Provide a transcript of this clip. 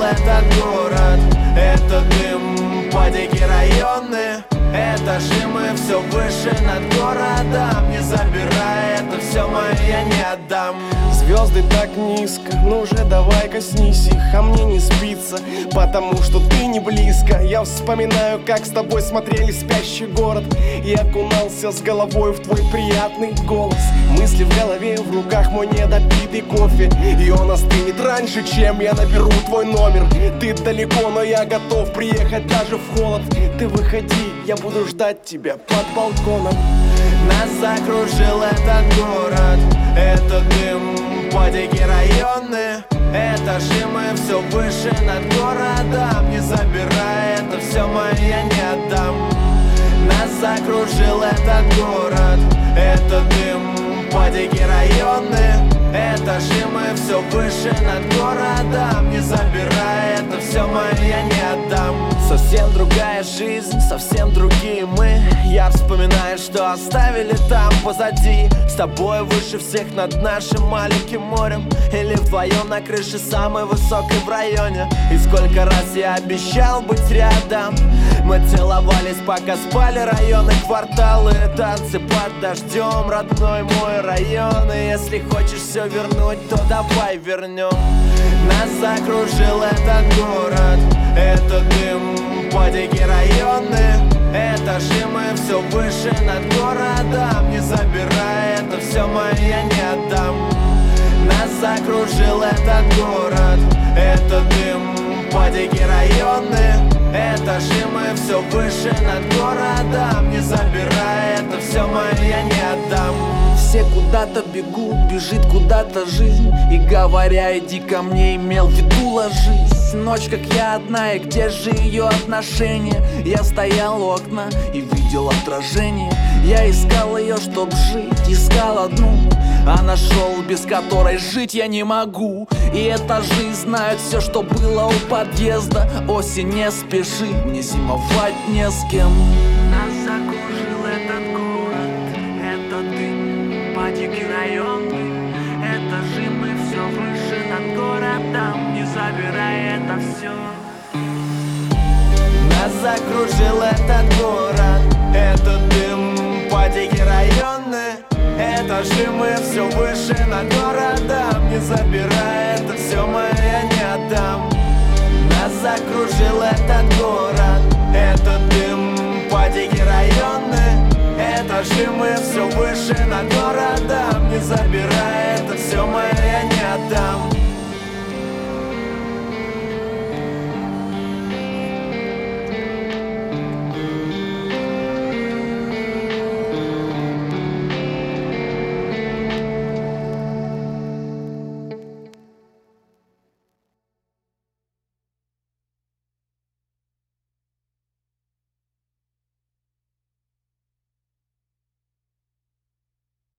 этот город. Это дым, падики районы. Этажи мы все выше над городом. Не забирай, это все мое, я не отдам. Звезды так низко, ну уже давай коснись их. А мне не спится, потому что ты не близко. Я вспоминаю, как с тобой смотрели «Спящий город» и окунался с головой в твой приятный голос. Мысли в голове, в руках мой недопитый кофе, и он остынет раньше, чем я наберу твой номер. Ты далеко, но я готов приехать даже в холод. Ты выходи, я буду ждать тебя под балконом. Нас закружил этот город. Это дым, падики районы. Этажи мы все выше над городом. Не забирай, это все мое, я не отдам. Нас закружил этот город. Это дым, падики районы. Этажи мы все выше над городом. Не забирай, это все мое, я не отдам. Совсем другая жизнь, совсем другие мы. Я вспоминаю, что оставили там позади. С тобой выше всех над нашим маленьким морем. Или вдвоем на крыше самой высокой в районе. И сколько раз я обещал быть рядом. Мы целовались, пока спали районы, кварталы. Танцы под дождем, родной мой район. И если хочешь все вернуть, то давай вернем. Нас закружил этот город. Это дым, падики районы. Этажи мы все выше над городом. Не забирай, это все мое, я не отдам. Нас закружил этот город. Это дым, падики районы. Этажи мы все выше над городом. Не забирай, это все мое, я не отдам. Все куда-то бегут, бежит куда-то жизнь. И говоря, иди ко мне, имел в виду ложись. Ночь, как я одна, и где же ее отношения? Я стоял у окна и видел отражение. Я искал ее, чтоб жить, искал одну. А нашел, без которой жить я не могу. И этажи знают все, что было у подъезда. Осень, не спеши, мне зимовать не с кем. Нас закружил этот город. Это дым, падики районы. Этажи мы все выше над городом. Не забирай это все. Нас закружил этот город. Это дым, падики районы. Этажи мы все выше над городом. Не забирай, это все мое, я не отдам. Нас закружил этот город. Это дым, падики районы. Этажи мы все выше над городом.